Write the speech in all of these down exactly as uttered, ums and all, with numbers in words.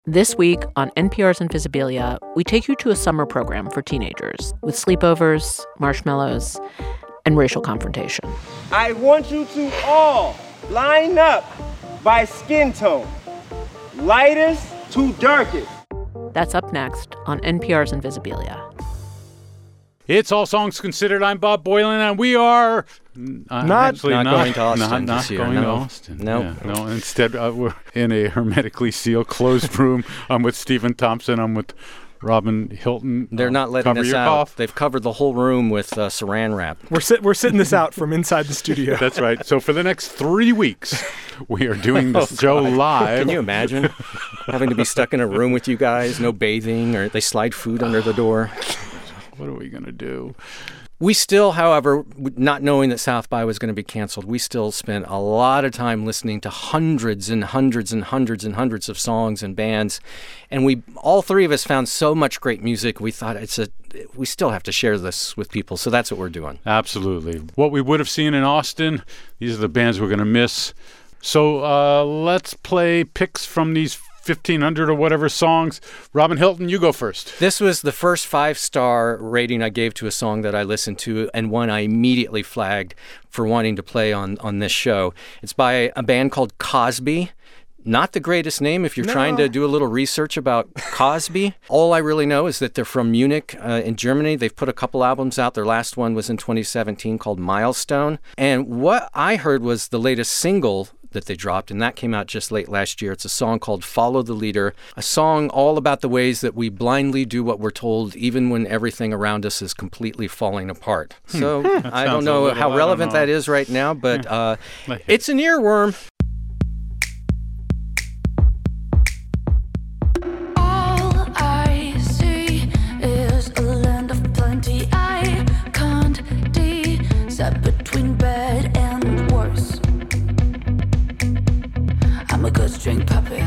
This week on N P R's Invisibilia, we take you to a summer program for teenagers with sleepovers, marshmallows, and racial confrontation. I want you to all line up by skin tone, lightest to darkest. That's up next on N P R's Invisibilia. It's All Songs Considered. I'm Bob Boilen, and we are uh, not, actually not, not going to Austin. Not, not year, going no. to Austin. No, yeah, no. Instead, uh, we're in a hermetically sealed, closed room. I'm with Stephen Thompson. I'm with Robin Hilton. They're uh, not letting cover us your out. Cough. They've covered the whole room with uh, saran wrap. We're sit- we're sitting this out from inside the studio. That's right. So for the next three weeks, we are doing this oh, show God. live. Can you imagine having to be stuck in a room with you guys? No bathing, or they slide food under the door. What are we going to do? We still, however, not knowing that South by was going to be canceled, we still spent a lot of time listening to hundreds and hundreds and hundreds and hundreds of songs and bands. And we, all three of us, found so much great music. We thought it's a, we still have to share this with people. So that's what we're doing. Absolutely. What we would have seen in Austin, these are the bands we're going to miss. So uh, let's play picks from these fifteen hundred or whatever songs. Robin Hilton, you go first. This was the first five-star rating I gave to a song that I listened to, and one I immediately flagged for wanting to play on, on this show. It's by a band called Cosby. Not the greatest name if you're no. trying to do a little research about Cosby. All I really know is that they're from Munich uh, in Germany. They've put a couple albums out. Their last one was in twenty seventeen called Milestone. And what I heard was the latest single that they dropped, and that came out just late last year. It's a song called Follow the Leader, a song all about the ways that we blindly do what we're told even when everything around us is completely falling apart. Hmm. So hmm. I don't know little, how relevant know. that is right now, but uh, it's an earworm. Between bad and worse, I'm a good string puppet.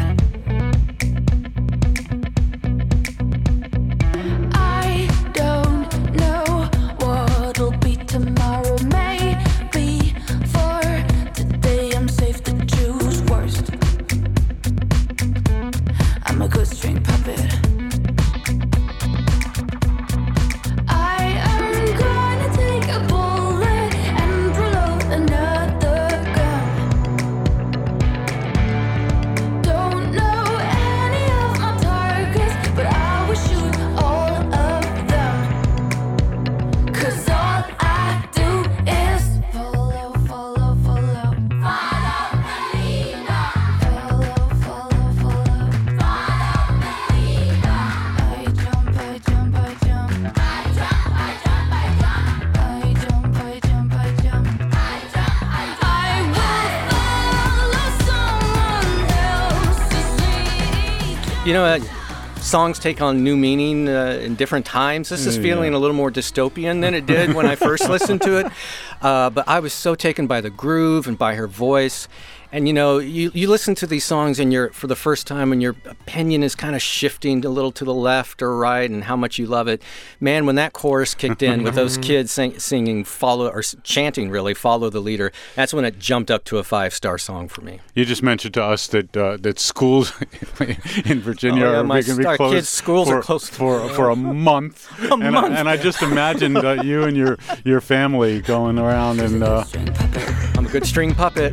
I don't know what'll be tomorrow. Maybe for today I'm safe to choose worst. I'm a good string puppet. You know, uh, songs take on new meaning uh, in different times. This is feeling yeah. a little more dystopian than it did when I first listened to it. Uh, but I was so taken by the groove and by her voice. And, you know, you, you listen to these songs and you're, for the first time, and your opinion is kind of shifting a little to the left or right and how much you love it. Man, when that chorus kicked in with those kids sing, singing, follow, or chanting really, Follow the Leader, that's when it jumped up to a five-star song for me. You just mentioned to us that uh, that schools in Virginia oh, yeah, are my going to be closed kids' schools for, are closed for, for a month. a and month. I, and I just imagined uh, you and your, your family going around and... Uh, I'm a good string puppet.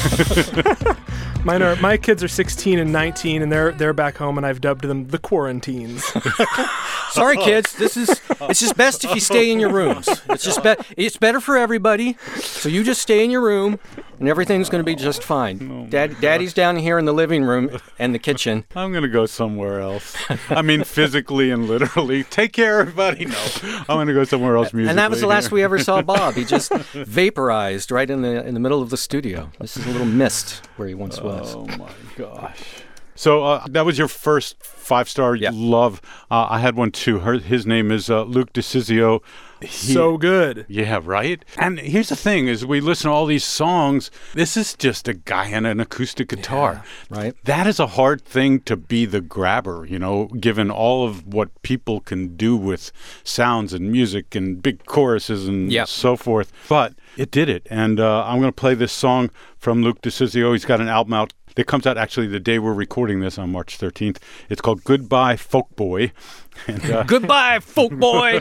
Mine are, my kids are sixteen and nineteen, and they're they're back home, and I've dubbed them the quarantines. Sorry, kids. This is it's just best if you stay in your rooms. It's just be, it's better for everybody. So you just stay in your room, and everything's going to be just fine. Oh Dad, Daddy's down here in the living room and the kitchen. I'm going to go somewhere else. I mean, physically and literally. Take care, everybody. No, I'm going to go somewhere else musically. And that was the last here. we ever saw Bob. He just vaporized right in the in the middle of the studio. This is a little mist where he once was. Oh my gosh. So uh, that was your first five-star yep. love. Uh, I had one too. Her, his name is uh, Luke DeCizio. He, so good. Yeah, right? And here's the thing, is we listen to all these songs, this is just a guy and an acoustic guitar. Yeah, right. That is a hard thing to be the grabber, you know, given all of what people can do with sounds and music and big choruses and yep. so forth. But it did it. And uh, I'm going to play this song from Luke DeCizio. He's got an album out that comes out actually the day we're recording this on March thirteenth. It's called Goodbye Folk Boy. And, uh, Goodbye, folk boy.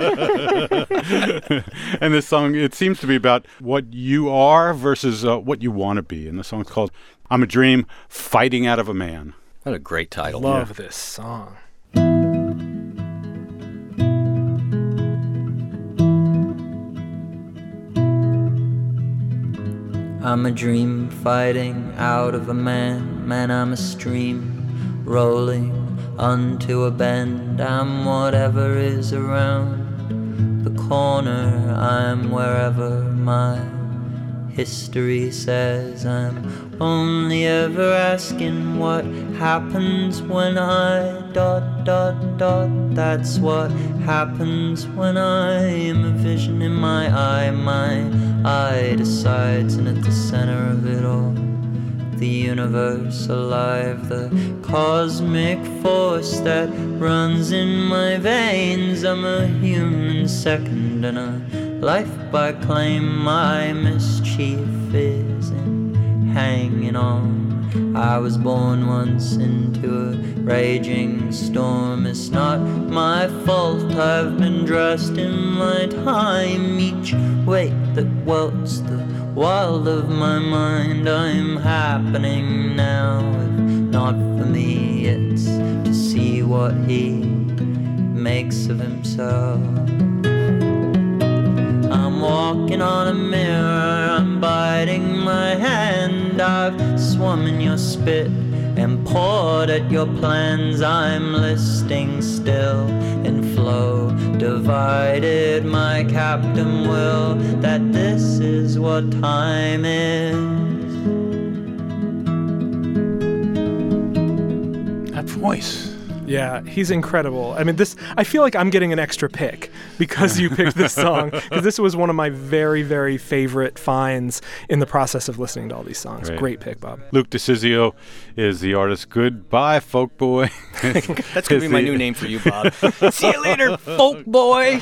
and this song, it seems to be about what you are versus uh, what you want to be. And the song's called I'm a Dream Fighting Out of a Man. What a great title. Love this song. I'm a dream fighting out of a man, man I'm a stream rolling onto a bend. I'm whatever is around the corner, I'm wherever my history says. I'm only ever asking what happens when I dot dot dot. That's what happens when I'm a vision in my eye. My eye decides, and at the center of it all, the universe alive, the cosmic force that runs in my veins. I'm a human second and a life by claim. My mischief is in hanging on. I was born once into a raging storm. It's not my fault I've been dressed in my time. Each weight that welts the wild of my mind. I'm happening now. If not for me, it's to see what he makes of himself. I'm walking on a mirror, I'm biting my hand. I've swum in your spit and poured at your plans. I'm listing still in flow, divided my captain will that this is what time is. That voice. Yeah, he's incredible. I mean, this. I feel like I'm getting an extra pick because you picked this song, because this was one of my very, very favorite finds in the process of listening to all these songs. Right. Great pick, Bob. Luke DeCizio is the artist. Goodbye, Folk Boy. That's going to be my new name for you, Bob. See you later, folk boy.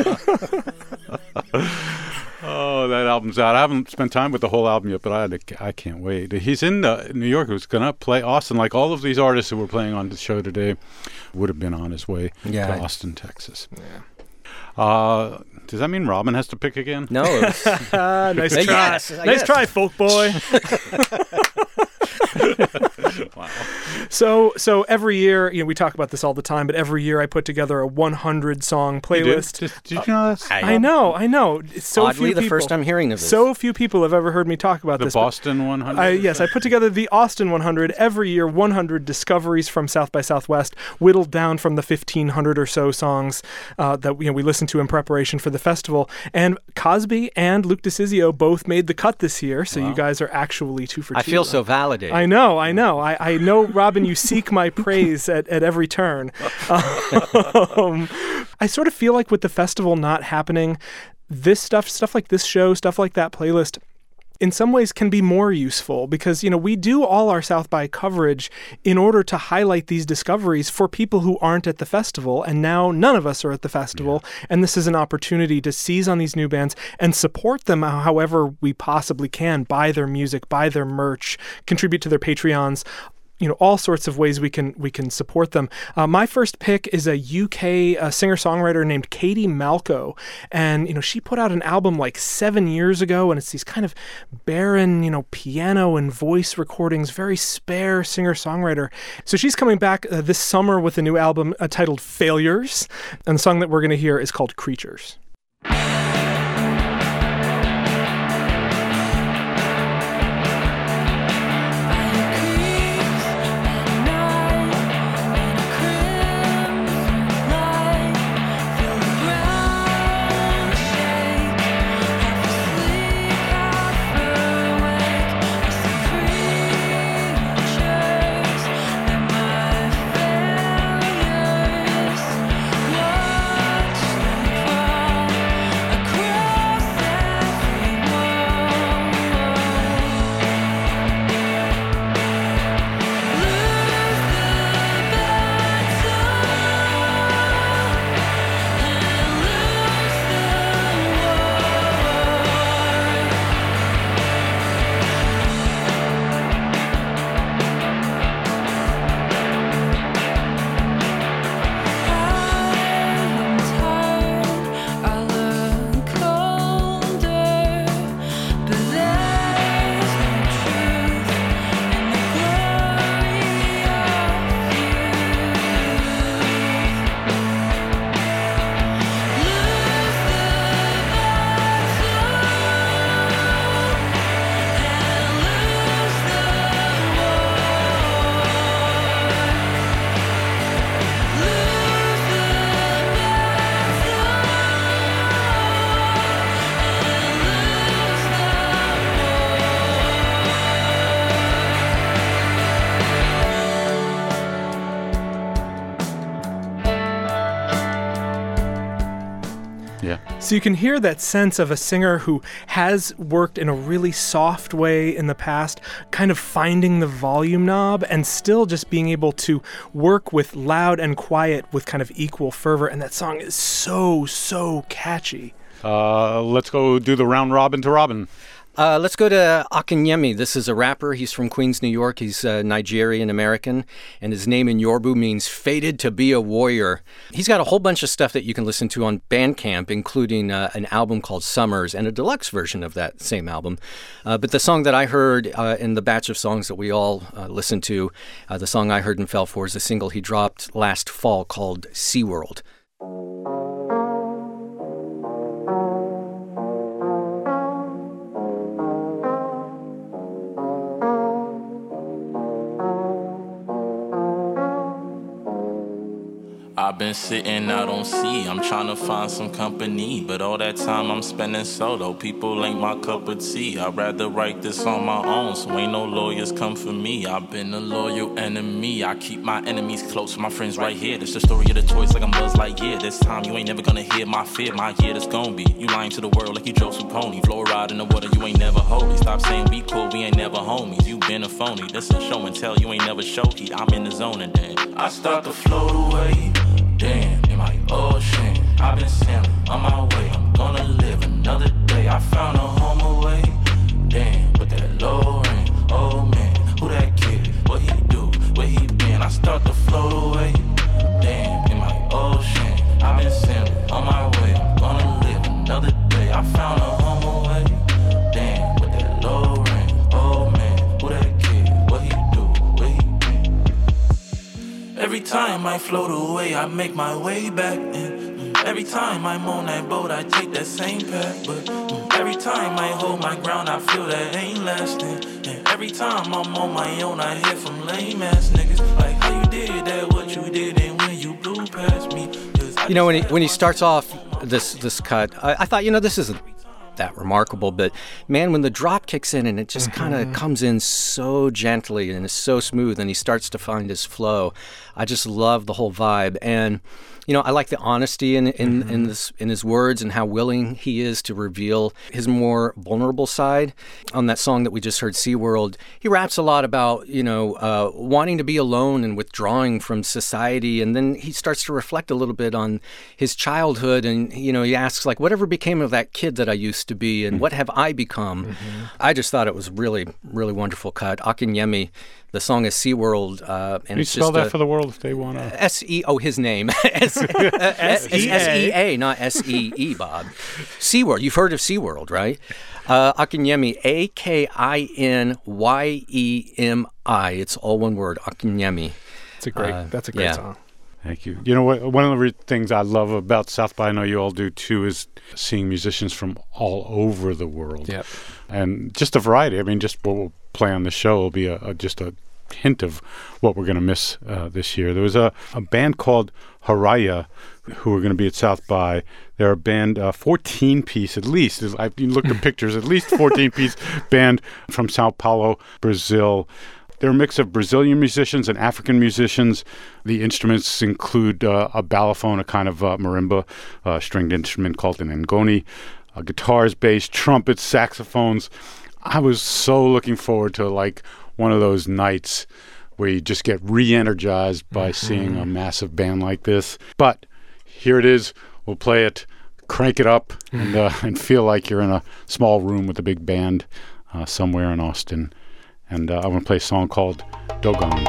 Oh, that album's out. I haven't spent time with the whole album yet, but I had to, I can't wait. He's in uh, New York. He was going to play Austin. Like all of these artists who were playing on the show today would have been on his way Yeah. to Austin, Texas. Yeah. Uh, does that mean Robin has to pick again? No. It was, Ah, nice Uh, try. yes, nice yes. try, folk boy. Wow. So, so every year, you know, we talk about this all the time, but every year I put together a one hundred song You did? playlist. Did, did you know this? I know, I know. It's so Oddly, few the people, first time hearing of this. So few people have ever heard me talk about The this. but Boston one hundred? I, yes, I put together the Austin one hundred. Every year, one hundred discoveries from South by Southwest, whittled down from the fifteen hundred or so songs uh, that you know, we listened to in preparation for the festival. And Cosby and Luke DeCizio both made the cut this year, so Wow. you guys are actually two for two. I feel so validated. I know, I know. I, I know, Robin, you seek my praise at, at every turn. Um, I sort of feel like with the festival not happening, this stuff, stuff like this show, stuff like that playlist, in some ways can be more useful because, you know, we do all our South by coverage in order to highlight these discoveries for people who aren't at the festival. And now none of us are at the festival. Yeah. And this is an opportunity to seize on these new bands and support them however we possibly can. Buy their music, buy their merch, contribute to their Patreons. You know, all sorts of ways we can we can support them. Uh, my first pick is a U K uh, singer-songwriter named Katie Malco, and you know she put out an album like seven years ago, and it's these kind of barren, you know, piano and voice recordings, very spare singer-songwriter. So she's coming back uh, this summer with a new album uh, titled Failures, and the song that we're going to hear is called Creatures. Watch them crawl. Yeah. So you can hear that sense of a singer who has worked in a really soft way in the past, kind of finding the volume knob and still just being able to work with loud and quiet with kind of equal fervor. And that song is so, so catchy. Uh, let's go do the round robin to Robin. Uh, let's go to Akinyemi. This is a rapper. He's from Queens, New York. He's uh, Nigerian-American, and his name in Yoruba means fated to be a warrior. He's got a whole bunch of stuff that you can listen to on Bandcamp, including uh, an album called Summers and a deluxe version of that same album. Uh, but the song that I heard uh, in the batch of songs that we all uh, listened to, uh, the song I heard and fell for is a single he dropped last fall called SeaWorld. I've been sitting out on sea, I'm trying to find some company, but all that time I'm spending solo, people ain't my cup of tea. I'd rather write this on my own, so ain't no lawyers come for me. I've been a loyal enemy, I keep my enemies close, my friends right here. That's the story of the toys like I'm Buzz Lightyear. This time you ain't never gonna hear my fear, my year that's gonna be. You lying to the world like you Joseph Pony, fluoride in the water, you ain't never holy. Stop saying we cool, we ain't never homies, you been a phony. This a show and tell, you ain't never showy. I'm in the zone and then I start to float away. Damn, in my ocean, I've been sailing on my way. I'm gonna live another day. I found a home away. Damn, with that low ring. Oh man, who that kid? What he do? Where he been? I start to float away. Damn, in my ocean, I've been sailing on my way. I'm gonna live another day. I found a home away. Damn, with that low ring. Oh man, who that kid? What he do? Where he been? Every time I float away, I make my way back. And mm, every time I'm on that boat, I take that same path. But mm, every time I hold my ground, I feel that ain't lasting. And every time I'm on my own, I hear from lame ass niggas like how you did that, what you did, and when you blew past me. You know, when he when he starts off this this cut, I, I thought, you know, this isn't that remarkable, but man, when the drop kicks in and it just kind of comes in so gently and is so smooth and he starts to find his flow, I just love the whole vibe. And you know, I like the honesty in in, mm-hmm. in this in his words and how willing he is to reveal his more vulnerable side. On that song that we just heard, SeaWorld, he raps a lot about, you know, uh, wanting to be alone and withdrawing from society. And then he starts to reflect a little bit on his childhood. And, you know, he asks, like, whatever became of that kid that I used to be and mm-hmm. what have I become? Mm-hmm. I just thought it was really, really wonderful cut. Akinyemi. The song is SeaWorld. Uh, and Can you it's spell just that a, for the world if they want to? S E, oh, his name. S E A, not S E E, Bob. SeaWorld. You've heard of SeaWorld, right? Uh, Akinyemi, A K I N Y E M I. It's all one word, Akinyemi. It's a great, uh, that's a great yeah. song. Thank you. You know what? One of the re- things I love about South by, I know you all do too, is seeing musicians from all over the world. Yep. And just a variety. I mean, just what we'll play on the show will be a, a just a hint of what we're going to miss uh, this year. There was a, a band called Haraya who are going to be at South by. They're a band, uh, fourteen-piece at least. I you look at pictures, at least fourteen-piece band from Sao Paulo, Brazil. They're a mix of Brazilian musicians and African musicians. The instruments include uh, a balafon, a kind of uh, marimba, uh, stringed instrument called an ngoni, uh, guitars, bass, trumpets, saxophones. I was so looking forward to like one of those nights where you just get re-energized by mm-hmm. seeing a massive band like this. But here it is. We'll play it, crank it up, and, uh, and feel like you're in a small room with a big band uh, somewhere in Austin. And uh, I want to play a song called Dogon.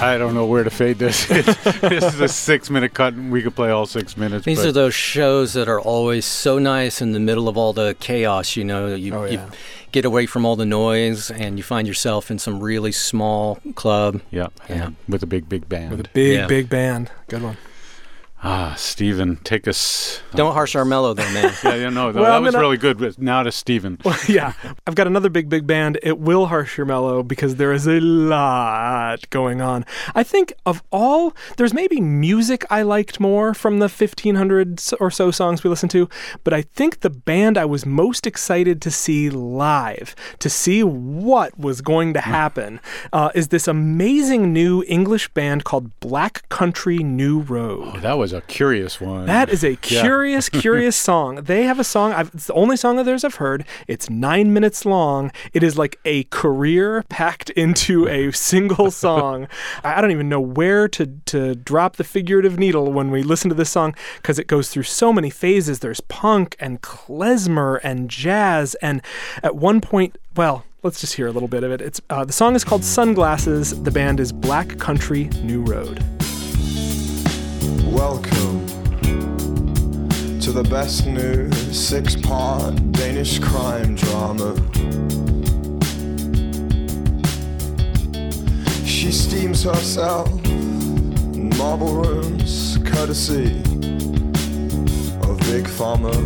I don't know where to fade this. It's, this is a six-minute cut, and we could play all six minutes. These but are those shows that are always so nice in the middle of all the chaos. You know, you, Oh, you yeah. get away from all the noise, and you find yourself in some really small club. Yeah, Yeah. and with a big, big band. With a big, Yeah. big band. Good one. Ah, Stephen, take us. Don't harsh our mellow, though, man. Yeah, yeah, no, Well, that I'm was gonna- really good. But now to Stephen. Well, yeah, I've got another big, big band. It will harsh your mellow because there is a lot going on. I think of all, there's maybe music I liked more from the fifteen hundred or so songs we listened to, but I think the band I was most excited to see live, to see what was going to happen, uh, is this amazing new English band called Black Country New Road. Oh, that was a curious one. That is a Yeah. curious, curious song. They have a song. I've, it's the only song of theirs I've heard. It's nine minutes long. It is like a career packed into a single song. I I don't even know where to, to drop the figurative needle when we listen to this song because it goes through so many phases. There's punk and klezmer and jazz. And at one point, well, let's just hear a little bit of it. It's uh, the song is called Sunglasses. The band is Black Country New Road. Welcome to the best new six-part Danish crime drama. She steams herself in marble rooms, courtesy of Big Pharma.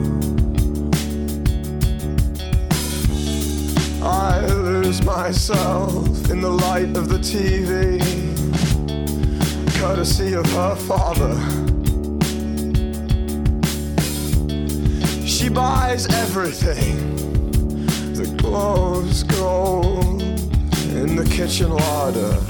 I lose myself in the light of the T V, courtesy of her father. She buys everything that glows gold in the kitchen larder.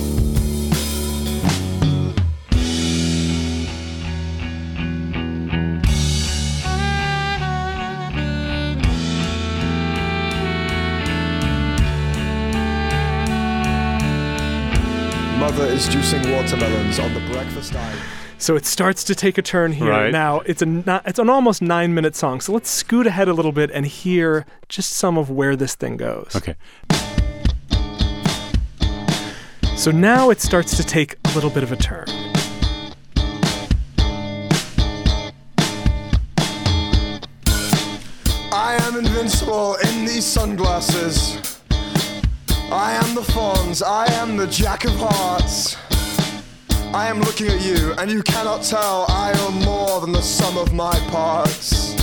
Mother is juicing watermelons on the breakfast island. So it starts to take a turn here. Right. Now, it's a ni- it's an almost nine minute song. So let's scoot ahead a little bit and hear just some of where this thing goes. Okay. So now it starts to take a little bit of a turn. I am invincible in these sunglasses. I am the Fonz, I am the Jack of Hearts. I am looking at you, and you cannot tell I am more than the sum of my parts.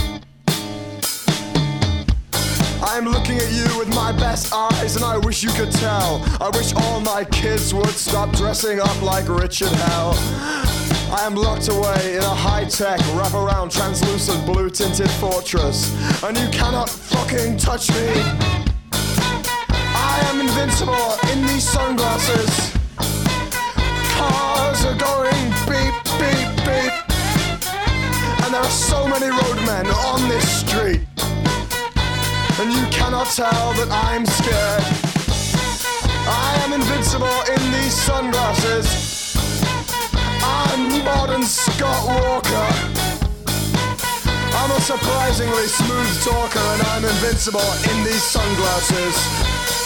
I am looking at you with my best eyes, and I wish you could tell. I wish all my kids would stop dressing up like Richard Hell. I am locked away in a high-tech, wraparound, translucent, blue-tinted fortress, and you cannot fucking touch me. I am invincible in these sunglasses. Cars are going beep, beep, beep. And there are so many roadmen on this street. And you cannot tell that I'm scared. I am invincible in these sunglasses. I'm modern Scott Walker. I'm a surprisingly smooth talker, and I'm invincible in these sunglasses.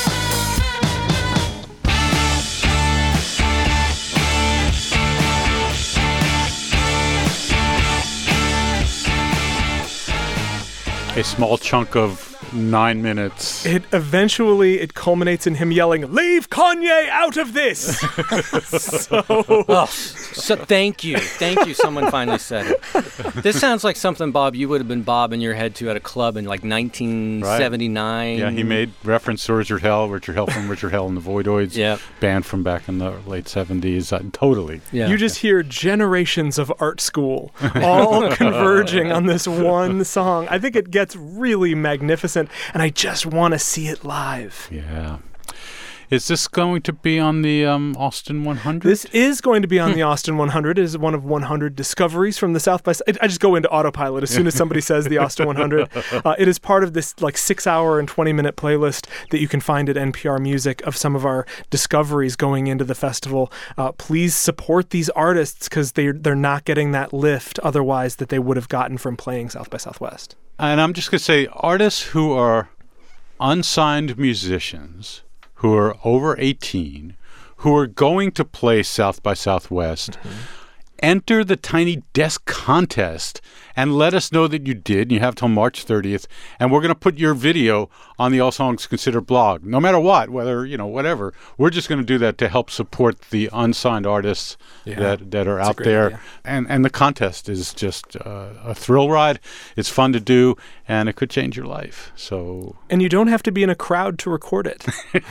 A small chunk of nine minutes. It eventually it culminates in him yelling, "Leave Kanye out of this!" so Oh, so thank you. Thank you. Someone finally said it. This sounds like something, Bob, you would have been bobbing your head to at a club in like nineteen seventy-nine. Yeah, he made reference to Richard Hell, Richard Hell from Richard Hell and the Voidoids, Yep. band from back in the late seventies. Uh, totally. Yeah. you just hear generations of art school all converging on this one song. I think it gets really magnificent, and I just want to see it live. Yeah. Is this going to be on the um, Austin one hundred? This is going to be on the Austin one hundred. It is one of one hundred discoveries from the South by. I just go into autopilot as soon as somebody says the Austin one hundred. Uh, it is part of this like six-hour and twenty-minute playlist that you can find at N P R Music of some of our discoveries going into the festival. Uh, please support these artists because they they're not getting that lift otherwise that they would have gotten from playing South by Southwest. And I'm just going to say artists who are unsigned musicians who are over eighteen, who are going to play South by Southwest, mm-hmm. enter the Tiny Desk contest and let us know that you did. You have till March thirtieth, and we're going to put your video on the All Songs Considered blog. No matter what, whether, you know, whatever, we're just going to do that to help support the unsigned artists yeah, that, that are out there. Idea. And and the contest is just uh, a thrill ride. It's fun to do, and it could change your life. So And you don't have to be in a crowd to record it.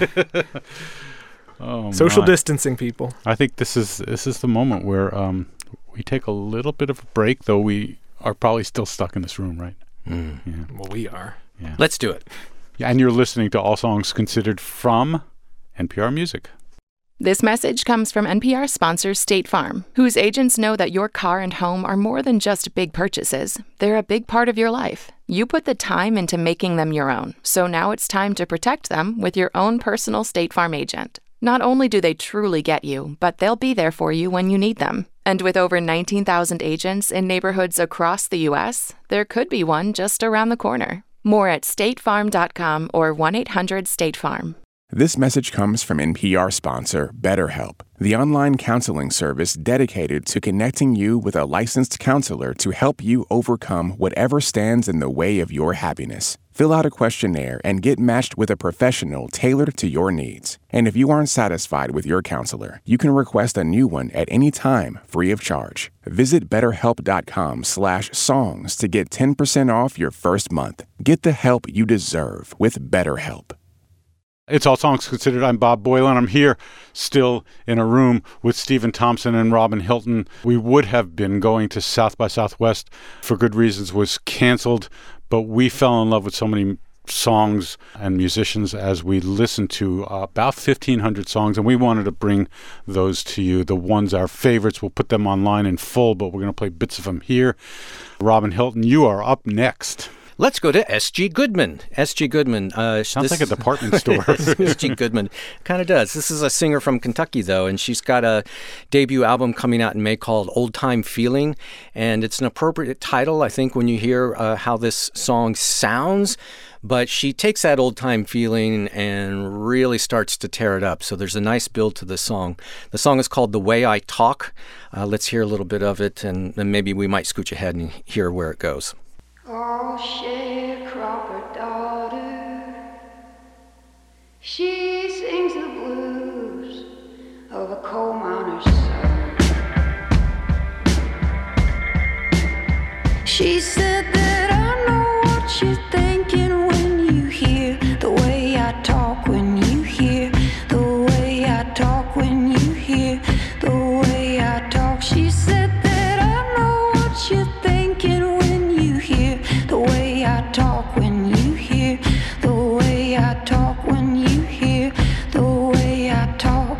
oh, Social my. distancing, people. I think this is this is the moment where um, we take a little bit of a break, though we are probably still stuck in this room, right? Mm. Yeah. Well, we are. Yeah. Let's do it. Yeah, and you're listening to All Songs Considered from N P R Music. This message comes from N P R sponsor State Farm, whose agents know that your car and home are more than just big purchases. They're a big part of your life. You put the time into making them your own, so now it's time to protect them with your own personal State Farm agent. Not only do they truly get you, but they'll be there for you when you need them. And with over nineteen thousand agents in neighborhoods across the U S, there could be one just around the corner. More at state farm dot com or one eight hundred state farm. This message comes from N P R sponsor BetterHelp, the online counseling service dedicated to connecting you with a licensed counselor to help you overcome whatever stands in the way of your happiness. Fill out a questionnaire and get matched with a professional tailored to your needs. And if you aren't satisfied with your counselor, you can request a new one at any time, free of charge. Visit betterhelp.com slash songs to get ten percent off your first month. Get the help you deserve with BetterHelp. It's All Songs Considered. I'm Bob Boilen. I'm here still in a room with Stephen Thompson and Robin Hilton. We would have been going to South by Southwest, for good reasons, was canceled, but we fell in love with so many songs and musicians as we listened to uh, about fifteen hundred songs, and we wanted to bring those to you, the ones, our favorites. We'll put them online in full, but we're going to play bits of them here. Robin Hilton, you are up next. Let's go to S G Goodman. S G Goodman. Uh, Sounds this, like a department store. S G Goodman. Kind of does. This is a singer from Kentucky, though, and she's got a debut album coming out in May called Old Time Feeling, and it's an appropriate title, I think, when you hear uh, how this song sounds. But she takes that old time feeling and really starts to tear it up. So there's a nice build to the song. The song is called The Way I Talk. Uh, let's hear a little bit of it, and then maybe we might scooch ahead and hear where it goes. Oh, sharecropper daughter, she sings the blues of a coal miner's son. She said that I know what you're thinking when you hear the way I talk, when you hear the way I talk, when you hear the way I talk. She said that I know what you're thinking when you hear the way I talk, when you hear the way I talk, when you hear the way I talk.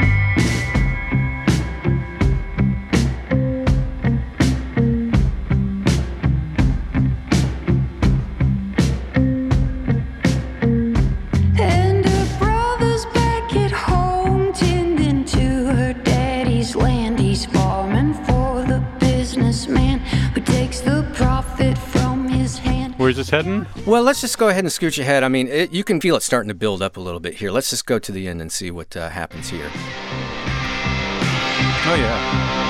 And her brother's back at home tending to her daddy's land. He's farming for the businessman who takes the profit from his hand. Where's this heading? Well, let's just go ahead and scooch ahead. I mean, it, you can feel it starting to build up a little bit here. Let's just go to the end and see what uh, happens here. Oh, yeah.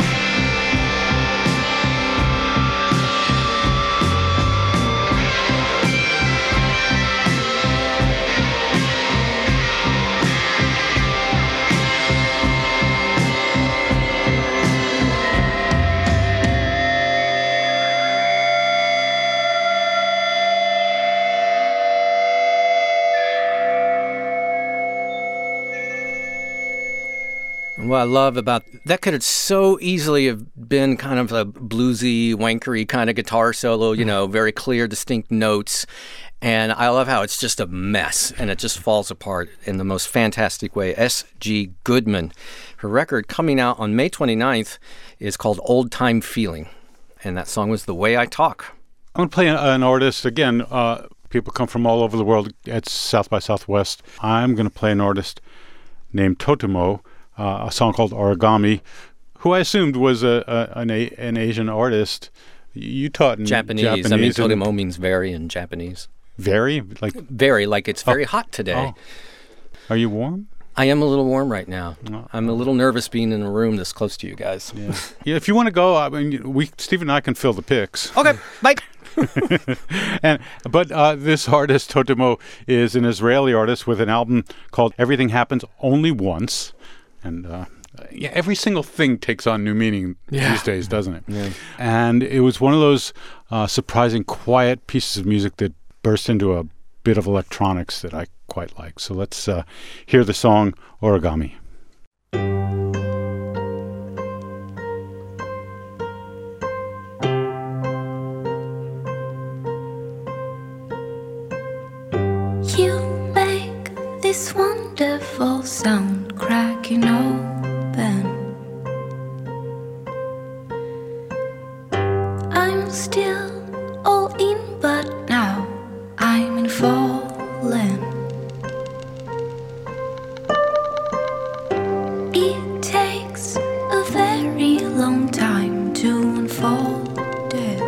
What I love about that could have so easily have been kind of a bluesy, wankery kind of guitar solo, you know, very clear, distinct notes. And I love how it's just a mess and it just falls apart in the most fantastic way. S G Goodman, her record coming out on May twenty-ninth is called Old Time Feeling. And that song was The Way I Talk. I'm going to play an, an artist. Again, uh, people come from all over the world at South by Southwest. I'm going to play an artist named Totomo. Uh, a song called Origami, who I assumed was a, a an, a, an Asian artist. You taught in Japanese. Japanese I mean, and Totomo means very in Japanese. Very? Like Very, like it's very oh, hot today. Oh. Are you warm? I am a little warm right now. I'm a little nervous being in a room this close to you guys. Yeah, yeah if you want to go, I mean, we Steve and I can fill the picks. Okay, bye. and but uh, this artist Totomo is an Israeli artist with an album called Everything Happens Only Once, and uh, yeah, every single thing takes on new meaning yeah. these days, doesn't it? Yeah. And it was one of those uh, surprising, quiet pieces of music that burst into a bit of electronics that I quite like. So let's uh, hear the song Origami. You make this wonderful sound cracking open. I'm still all in, but now I'm in fallen. It takes a very long time to unfold it.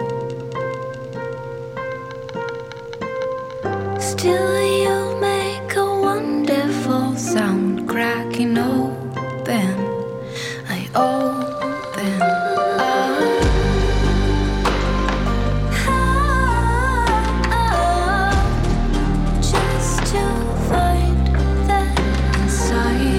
Still you make a wonderful sound cracking open. I open up. Just to find that inside.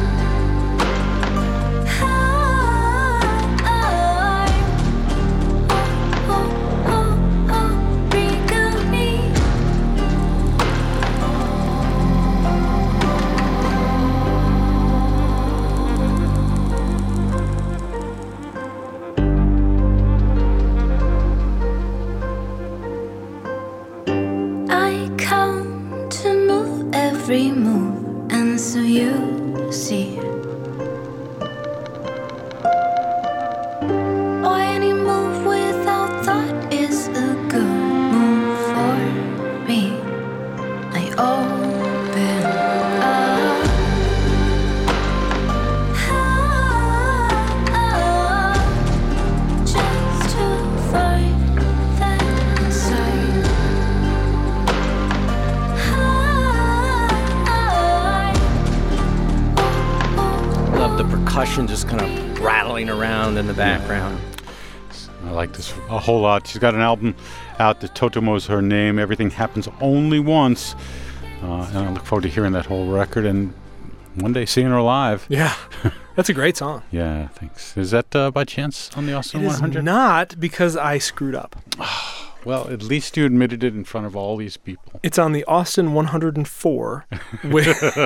Oh, oh, oh, oh, origami. I come to move every move, and so you see. Or any move without thought is a good move for me. I open up. Just to find that inside. Love the percussion just kind of rattling around in the background. I like this a whole lot. She's got an album out that Totomo's her name. Everything Happens Only Once. Uh, and I look forward to hearing that whole record and one day seeing her live. Yeah, that's a great song. Yeah, thanks. Is that uh, by chance on the Austin It one is hundred? not, because I screwed up. Well, at least you admitted it in front of all these people. It's on the Austin one hundred four with,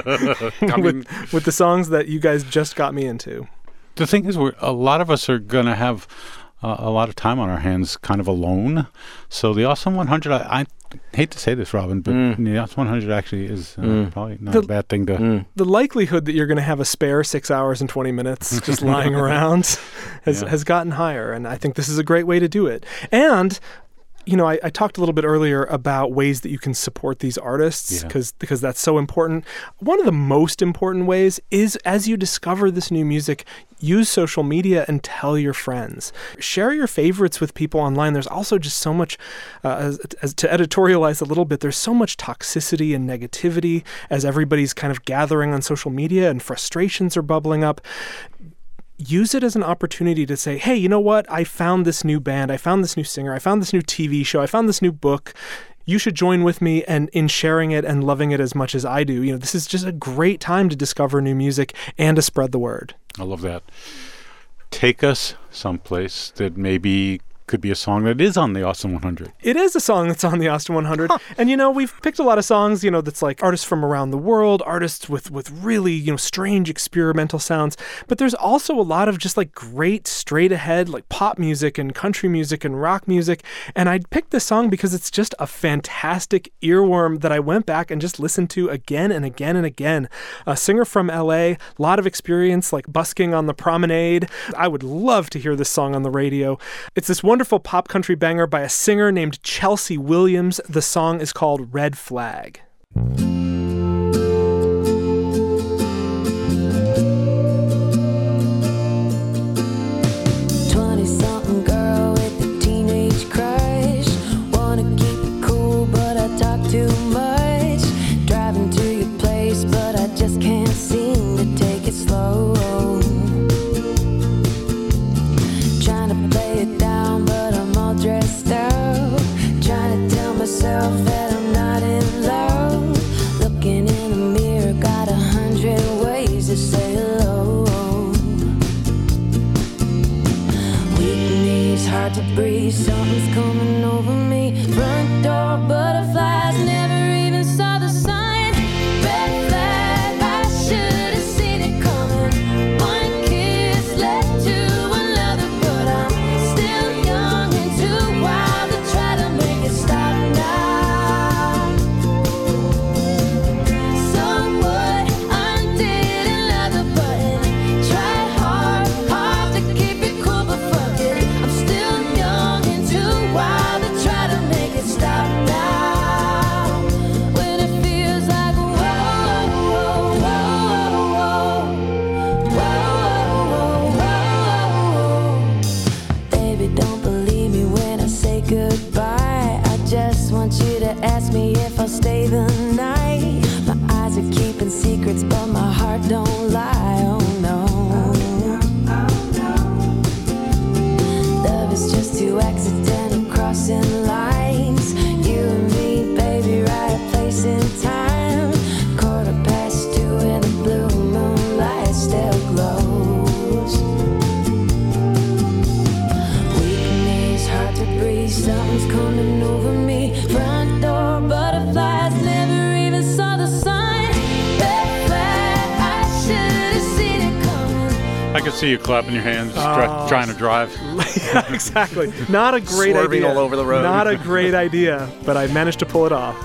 with, with the songs that you guys just got me into. The thing is, we're, a lot of us are going to have uh, a lot of time on our hands kind of alone. So the Austin one hundred, I, I hate to say this, Robin, but Mm. the Austin one hundred actually is uh, Mm. probably not The- a bad thing to... Mm. The likelihood that you're going to have a spare six hours and twenty minutes just lying around has, Yeah. has gotten higher, and I think this is a great way to do it. And you know, I, I talked a little bit earlier about ways that you can support these artists Yeah. because because that's so important. One of the most important ways is, as you discover this new music, use social media and tell your friends. Share your favorites with people online. There's also just so much, uh, as, as to editorialize a little bit, there's so much toxicity and negativity as everybody's kind of gathering on social media and frustrations are bubbling up. Use it as an opportunity to say, hey, you know what? I found this new band. I found this new singer. I found this new T V show. I found this new book. You should join with me and in sharing it and loving it as much as I do. You know, this is just a great time to discover new music and to spread the word. I love that. Take us someplace that maybe could be a song that is on the Austin one hundred. It is a song that's on the Austin one hundred. Huh. And, you know, we've picked a lot of songs, you know, that's like artists from around the world, artists with, with really, you know, strange experimental sounds. But there's also a lot of just like great straight ahead, like pop music and country music and rock music. And I picked this song because it's just a fantastic earworm that I went back and just listened to again and again and again. A singer from L A, a lot of experience like busking on the promenade. I would love to hear this song on the radio. It's this wonderful pop country banger by a singer named Chelsea Williams. The song is called Red Flag. twenty-something girl with a teenage crush. Wanna keep it cool, but I talk too much. Driving to your place, but I just can't see stay the night. My eyes are keeping secrets, but my heart don't lie. Oh no. Love is just two accidental crossing lines. You and me, baby, right place in time. Quarter past two and the blue moonlight still glows. Weakness, hard to breathe, something's coming over me. Front door, butterflies, never even saw the sign. Red flag, I should have seen it coming. I could see you clapping your hands, try, Oh. trying to drive. Yeah, exactly. Not a great Swerving idea. all over the road. Not a great idea, but I managed to pull it off.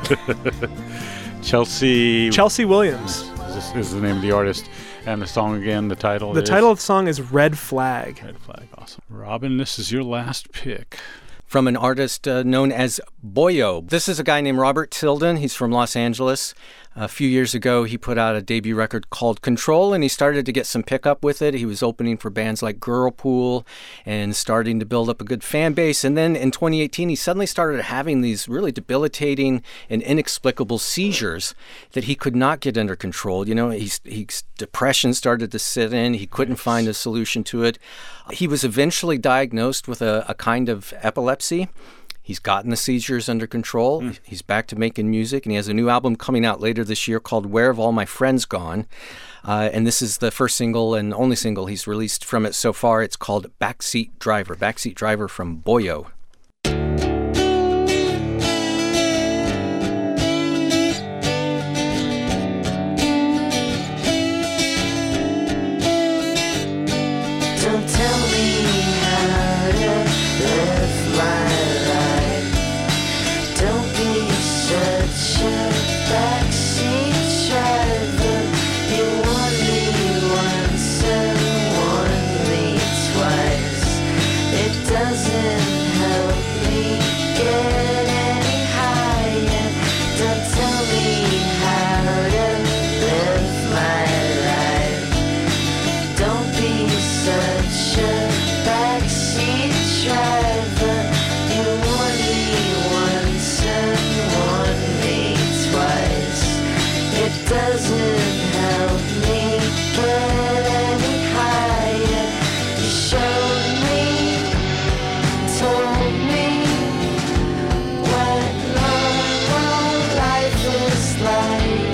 Chelsea Chelsea Williams. is, this, is the name of the artist. And the song again, the title The is? title of the song is Red Flag. Red Flag, awesome. Robin, this is your last pick. From an artist uh, known as Boyo. This is a guy named Robert Tilden. He's from Los Angeles. A few years ago, he put out a debut record called Control, and he started to get some pickup with it. He was opening for bands like Girlpool and starting to build up a good fan base. And then in twenty eighteen, he suddenly started having these really debilitating and inexplicable seizures that he could not get under control. You know, he's, he's depression started to sit in. He couldn't find a solution to it. He was eventually diagnosed with a, a kind of epilepsy. He's gotten the seizures under control. Mm. He's back to making music, and he has a new album coming out later this year called Where Have All My Friends Gone? Uh, and this is the first single and only single he's released from it so far. It's called Backseat Driver. Backseat Driver from Boyo. Don't tell me how to live my life. Don't be such a backseat driver. You want me once and want me twice. It doesn't help me get any higher. Don't tell me how to live my life. Don't be such a backseat driver. You want me once and want me twice. It doesn't help me get any higher. You showed me, told me what normal life is like.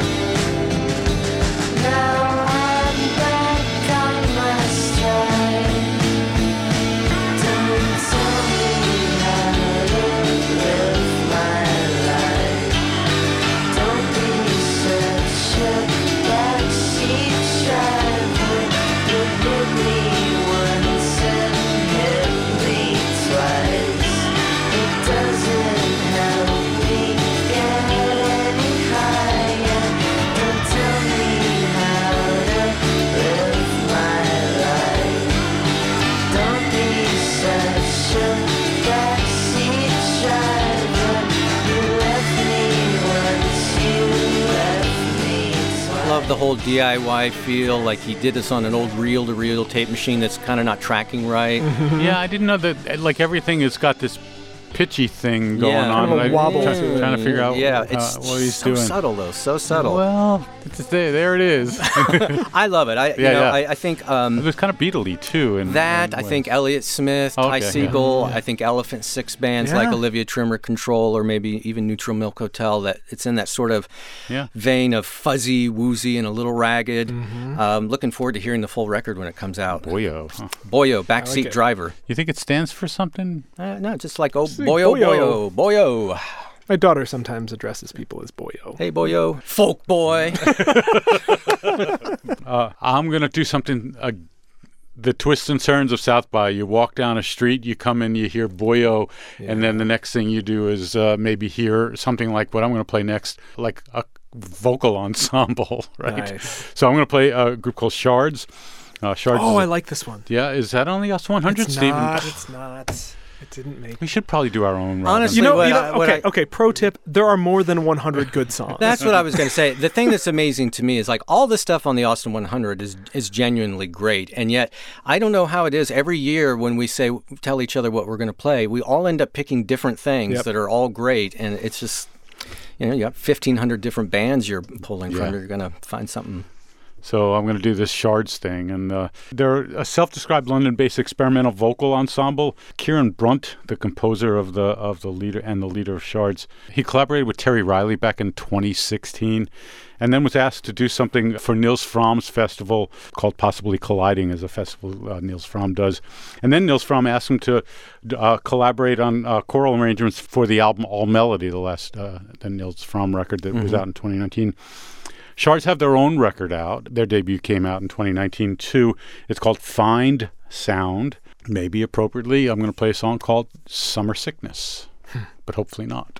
Now I'm back on my stride. Don't tell me how to live my life. Don't be such a backseat driver. You hit me once and hit me twice. It doesn't help me get any higher. Don't tell me how to live my life. Don't be such a backseat driver. You left me once, you left me twice. Love the whole D I Y feel, like he did this on an old reel-to-reel tape machine that's kind of not tracking right. Yeah, I didn't know that, like, everything has got this pitchy thing going Yeah. on. Kind of a and I- wobble try- to it. Trying to figure out Yeah, uh, it's what he's so doing. subtle, though, so subtle. Well, it's, there, there it is. I love it. I, you Yeah, know, yeah. I, I think It um, was kind of Beatley, too. In, that, in I ways. think Elliott Smith, Okay, Ty yeah. Segall, Yeah. I think Elephant Six bands Yeah. like Olivia Trimmer Control, or maybe even Neutral Milk Hotel, that it's in that sort of Yeah. vein of fuzzy, woozy, and a little ragged. Um, looking forward to hearing the full record when it comes out. Boyo. Huh. Boyo, Backseat it. Driver. You think it stands for something? Uh, no, just like, oh, See, Boyo, Boyo. Boyo, Boyo. My daughter sometimes addresses people as Boyo. Hey, Boyo. Folk boy. Uh, I'm going to do something, uh, the twists and turns of South by. You walk down a street, you come in, you hear Boyo, and then the next thing you do is uh, maybe hear something like what I'm going to play next, like a vocal ensemble, right? Nice. So I'm going to play a group called Shards. Uh, Shards Oh, is I a- like this one. Yeah, is that on the S one hundred, It's Stephen? not. It's not. It didn't make. We should probably do our own. Robin. Honestly, You know, what you know I- what okay, I- okay. Pro tip: there are more than one hundred good songs. That's what I was going to say. The thing that's amazing to me is like all the stuff on the Austin one hundred is is genuinely great, and yet I don't know how it is. Every year when we say tell each other what we're going to play, we all end up picking different things Yep. that are all great, and it's just you know, you got fifteen hundred different bands you're pulling Yeah. from. You're going to find something. So I'm going to do this Shards thing. And uh, they're a self-described London-based experimental vocal ensemble. Kieran Brunt, the composer of the of the leader and the leader of Shards, he collaborated with Terry Riley back in twenty sixteen and then was asked to do something for Niels Fromm's festival called Possibly Colliding, as a festival uh, Niels Fromm does. And then Niels Fromm asked him to uh, collaborate on uh, choral arrangements for the album All Melody, the last uh, the Niels Fromm record that mm-hmm. was out in twenty nineteen. Shards have their own record out. Their debut came out in twenty nineteen, too. It's called Find Sound. Maybe appropriately, I'm going to play a song called Summer Sickness, but hopefully not.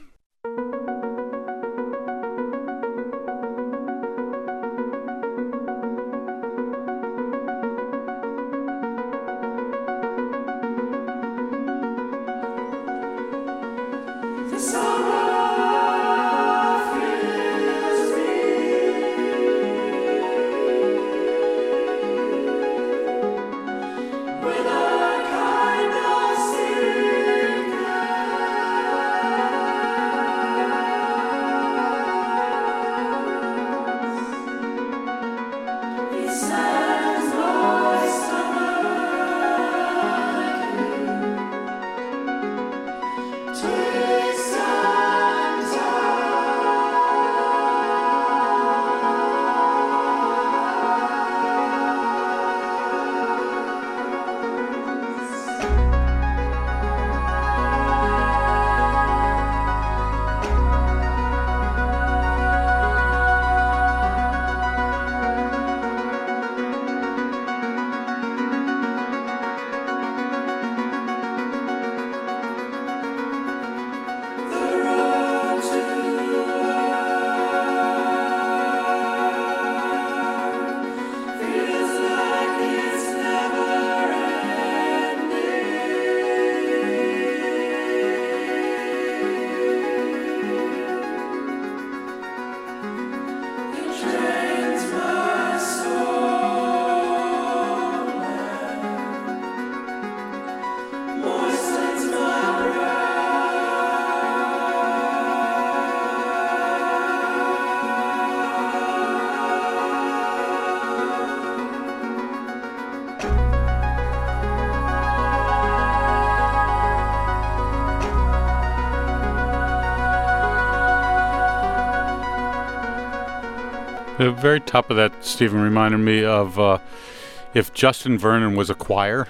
The very top of that, Stephen, reminded me of uh, if Justin Vernon was a choir.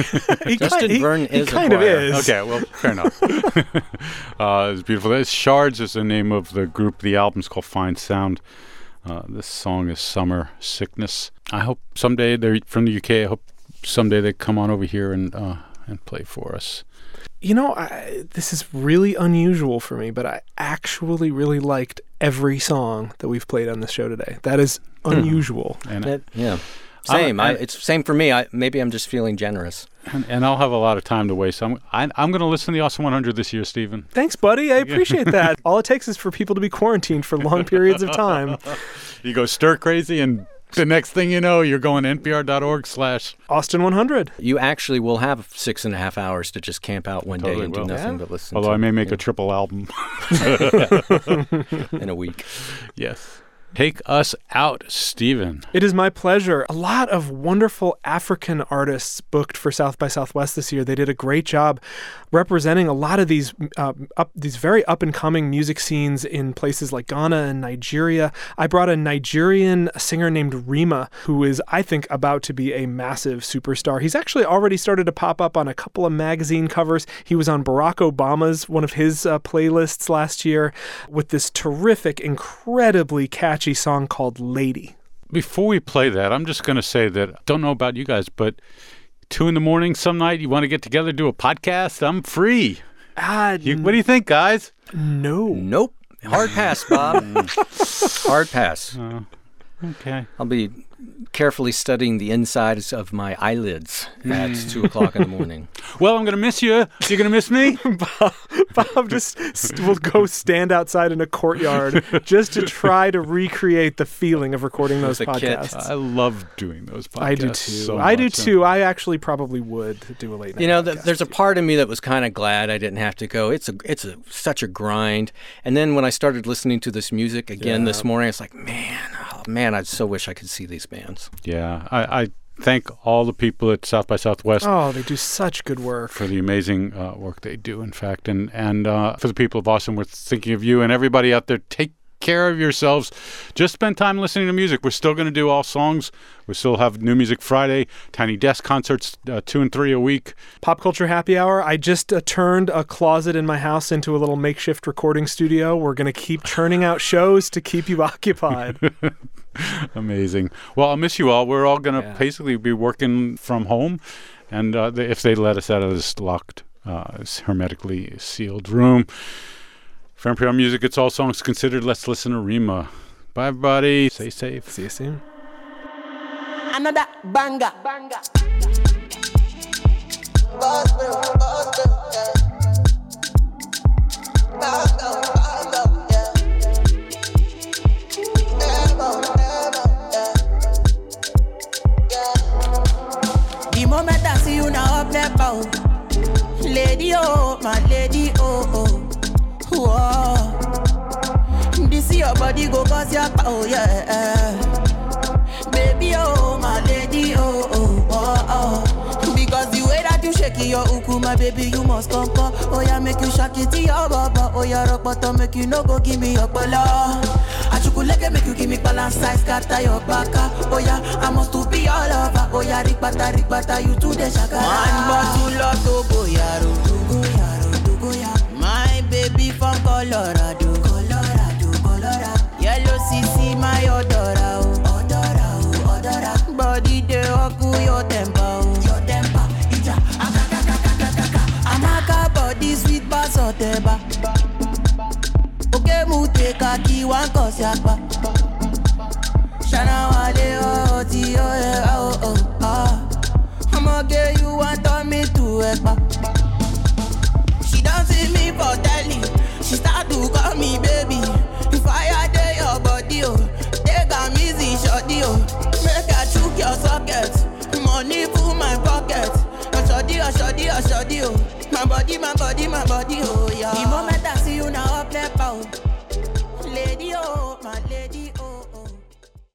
he Justin kind, Vernon he, is he a kind choir. of is. Okay, well, fair enough. uh, it's beautiful. It's Shards is the name of the group. The album's called Find Sound. Uh, this song is Summer Sickness. I hope someday they're from the U K. I hope someday they come on over here and uh, and play for us. You know, I, this is really unusual for me, but I actually really liked every song that we've played on this show today. That is unusual. And It- yeah. Same. I, I'm- it's same for me. I, maybe I'm just feeling generous. And, and I'll have a lot of time to waste. I'm I, I'm going to listen to the Awesome one hundred this year, Stephen. Thanks, buddy. I appreciate that. All it takes is for people to be quarantined for long periods of time. You go stir crazy, and the next thing you know, you're going npr.org slash Austin one hundred. You actually will have six and a half hours to just camp out one Totally day and will. do nothing Yeah. but listen. Although to, I may make yeah, a triple album. in a week. Yes. Take us out, Stephen. It is my pleasure. A lot of wonderful African artists booked for South by Southwest this year. They did a great job representing a lot of these uh, up these very up and coming music scenes in places like Ghana and Nigeria. I brought a Nigerian singer named Rima, who is, I think, about to be a massive superstar. He's actually already started to pop up on a couple of magazine covers. He was on Barack Obama's one of his uh, playlists last year with this terrific, incredibly catchy song called Lady. Before we play that, I'm just going to say that I don't know about you guys, but two in the morning some night, you want to get together, do a podcast? I'm free. Ah, You, what do you think, guys? no. Nope. Hard pass, Bob. Hard pass. Uh, Okay. I'll be carefully studying the insides of my eyelids at two o'clock in the morning. Well, I'm going to miss you. You're going to miss me? Bob, Bob just st- will go stand outside in a courtyard just to try to recreate the feeling of recording those With a kit. podcasts. I love doing those podcasts. I do too. so I do much. too. I actually probably would do a late night. You know, th- podcast there's a too. part of me that was kind of glad I didn't have to go. It's a, it's a, such a grind. And then when I started listening to this music again Yeah. this morning, it's like, man, oh man, I so wish I could see these bands. Yeah. I, I thank all the people at South by Southwest Oh, they do such good work. for the amazing uh, work they do, in fact. And, and uh, for the people of Austin, we're thinking of you. And everybody out there, take care of yourselves. Just spend time listening to music. We're still going to do all songs. We still have New Music Friday, Tiny Desk concerts, uh, two and three a week. Pop Culture Happy Hour. I just uh, turned a closet in my house into a little makeshift recording studio. We're going to keep churning out shows to keep you occupied. Amazing. Well, I'll miss you all. We're all going to Yeah. basically be working from home. And uh, they, if they let us out of this locked, uh, hermetically sealed room. For N P R Music, it's all songs considered. Let's listen to Rima. Bye, everybody. Stay safe. See you soon. Another banger. Banger. The moment I see you now up there, bow. Lady, oh, my lady, oh, oh. Whoa. This your body go cause your power, yeah. Baby, oh, my lady, oh, oh, oh, oh. Because the way that you shake your uku, my baby, you must come, come. Oh, yeah, make you shake it to your baba. Oh, yeah, rock bottom, make you no go give me your bala. I should like make you give me balance size, scatter your baka. Oh, yeah, I must to be all over. Oh, yeah, rikbata, rikbata, you to the shaka. One bottle of Togo, yaro, Togo, yaro, Togo, yaro. My baby from Colorado, Colorado, Colorado. Yellow C C, my odora, oh, odora, oh, odora. Body de oku, your temper, oh, your temper. Ija, akakakakakaka. Amaka body sweet bass or teba. Okay, mute kaki one cause yakba. Shana wale oh, ti oh, yeah, oh, oh, ah. I'ma get you want on me to ekba. She don't see me for telly. She start to call me baby. If I day your body, oh, take a easy shorty, oh. Make her choke your socket. Money full my pocket. A shorty, a shorty, a shorty, oh. My body, my body, my body, oh yeah. The moment I see you now up there, pow.